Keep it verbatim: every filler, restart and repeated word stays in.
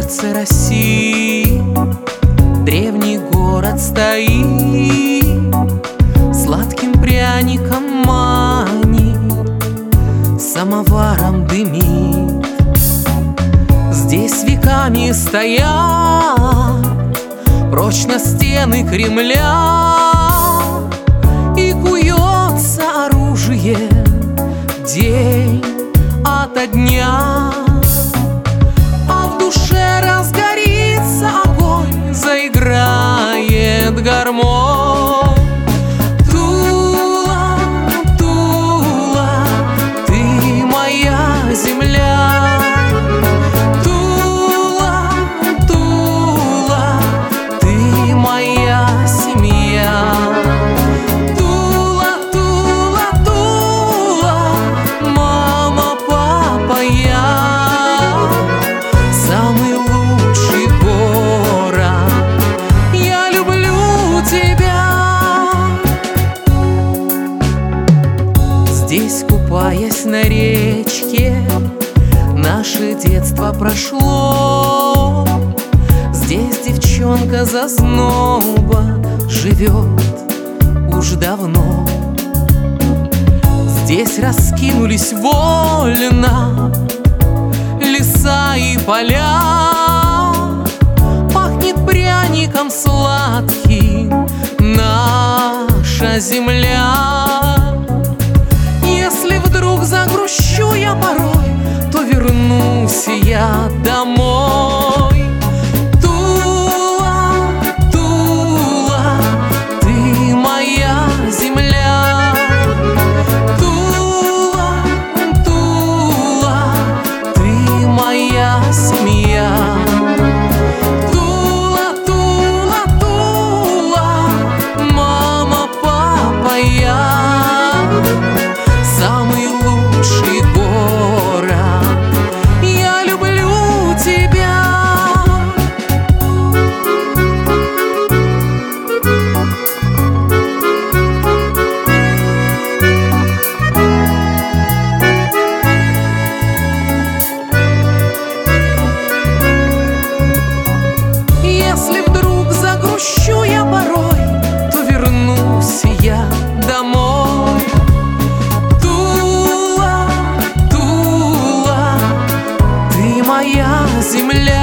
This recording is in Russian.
сердце России древний город стоит, сладким пряником манит, самоваром дымит. Здесь веками стоят прочно стены Кремля, и куется оружие день ото дня. А в душе разгорится огонь, заиграет гармонь. Тула, Тула, ты моя земля. Тула, Тула, ты моя семья. Тула, Тула, Тула, мама, папа, я. Самый лучший город, я люблю тебя. Здесь, купаясь на речке, наше детство прошло. Здесь девчонка зазноба живет уж давно. Здесь раскинулись вольно леса и поля, пахнет пряником сладким наша земля. Если вдруг загрущу я порой, то вернусь я домой. Тула, Тула, ты моя земля. Тула, Тула, ты моя семья. Тула, Тула, Тула, мама, папа, я. Самый лучший город, я люблю тебя. Если вдруг загрущу я порой, то вернусь я домой. Тула, Тула, ты моя земля.